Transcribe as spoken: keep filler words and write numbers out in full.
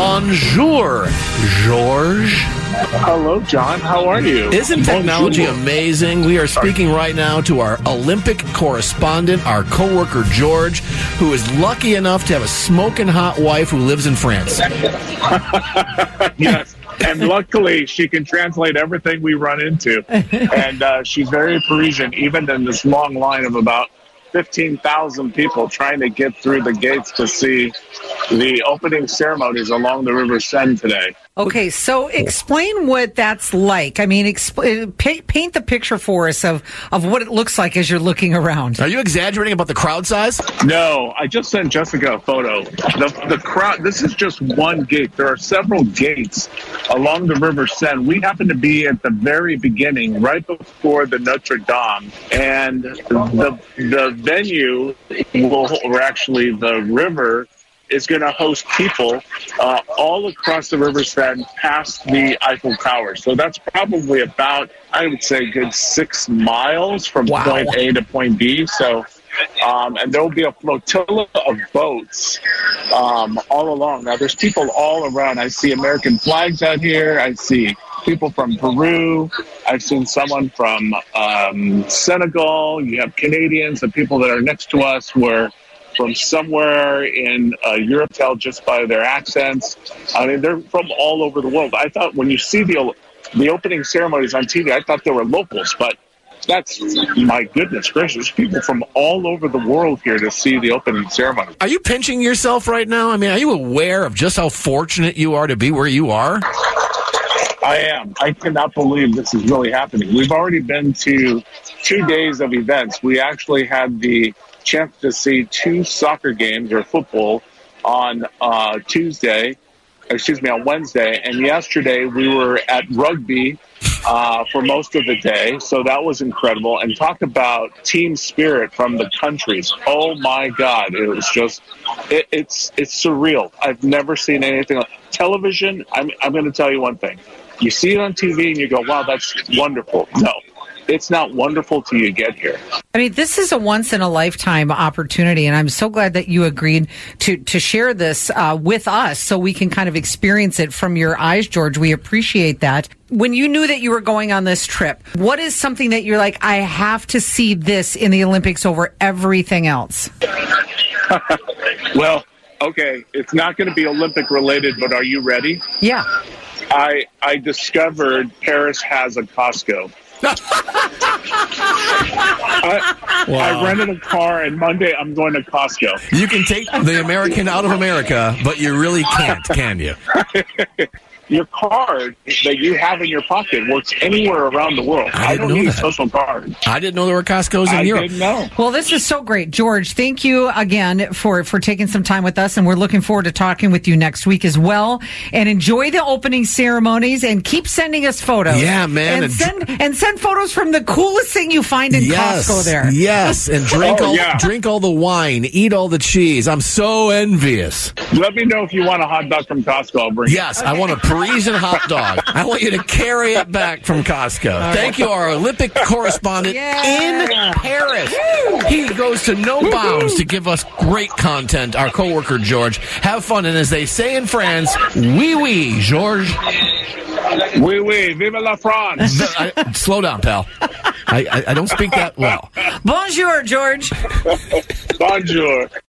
Bonjour, George. Hello, John. How are you? Isn't technology Bonjour. amazing? We are speaking right now to our Olympic correspondent, our coworker, George, who is lucky enough to have a smoking hot wife who lives in France. Yes. And luckily, she can translate everything we run into. And uh, she's very Parisian, even in this long line of about fifteen thousand people trying to get through the gates to see the opening ceremonies along the River Seine today. Okay, so explain what that's like. I mean, expl- paint, paint the picture for us of, of what it looks like as you're looking around. Are you exaggerating about the crowd size? No, I just sent Jessica a photo. The, the crowd, this is just one gate. There are several gates along the River Seine. We happen to be at the very beginning, right before the Notre Dame. And the, the venue, will, or actually the river, is going to host people uh, all across the River Seine past the Eiffel Tower. So that's probably about, I would say, a good six miles from Wow. point A to point B. So, um, and there will be a flotilla of boats um, all along. Now, there's people all around. I see American flags out here. I see people from Peru. I've seen someone from um, Senegal. You have Canadians. The people that are next to us were from somewhere in uh, Europe, tell just by their accents. I mean, they're from all over the world. I thought when you see the the opening ceremonies on T V, I thought they were locals, but that's, my goodness gracious, people from all over the world here to see the opening ceremony. Are you pinching yourself right now? I mean, are you aware of just how fortunate you are to be where you are? I am. I cannot believe this is really happening. We've already been to two days of events. We actually had the chance to see two soccer games or football on uh, Tuesday, excuse me, on Wednesday. And yesterday we were at rugby uh, for most of the day. So that was incredible. And talk about team spirit from the countries. Oh my God. It was just, it, it's, it's surreal. I've never seen anything like television. I'm, I'm going to tell you one thing. You see it on T V and you go, wow, that's wonderful. No. It's not wonderful till you get here. I mean, this is a once-in-a-lifetime opportunity, and I'm so glad that you agreed to, to share this uh, with us so we can kind of experience it from your eyes, George. We appreciate that. When you knew that you were going on this trip, what is something that you're like, I have to see this in the Olympics over everything else? Well, okay, it's not going to be Olympic-related, but are you ready? Yeah. I I discovered Paris has a Costco. I, Wow. I rented a car, and Monday I'm going to Costco. You can take the American out of America, but you really can't, can you? Your card that you have in your pocket works anywhere around the world. I I, didn't don't know need that. social cards. I didn't know there were Costco's in I Europe. didn't know. Well, this is so great. George, thank you again for, for taking some time with us, and we're looking forward to talking with you next week as well. And enjoy the opening ceremonies, and keep sending us photos. Yeah, man. And And- send, and send photos from the coolest thing you find in Yes, Costco there. yes, and drink Oh, all yeah. drink all the wine, eat all the cheese. I'm so envious. Let me know if you want a hot dog from Costco. I'll bring it. Yes, I want a Parisian hot dog. I want you to carry it back from Costco. Thank you, our Olympic correspondent Yeah. in Paris. He goes to no bounds to give us great content. Our coworker George. Have fun, and as they say in France, oui, oui, George. Oui, oui, vive la France. I, slow down, pal. I, I, I don't speak that well. Bonjour, George. Bonjour.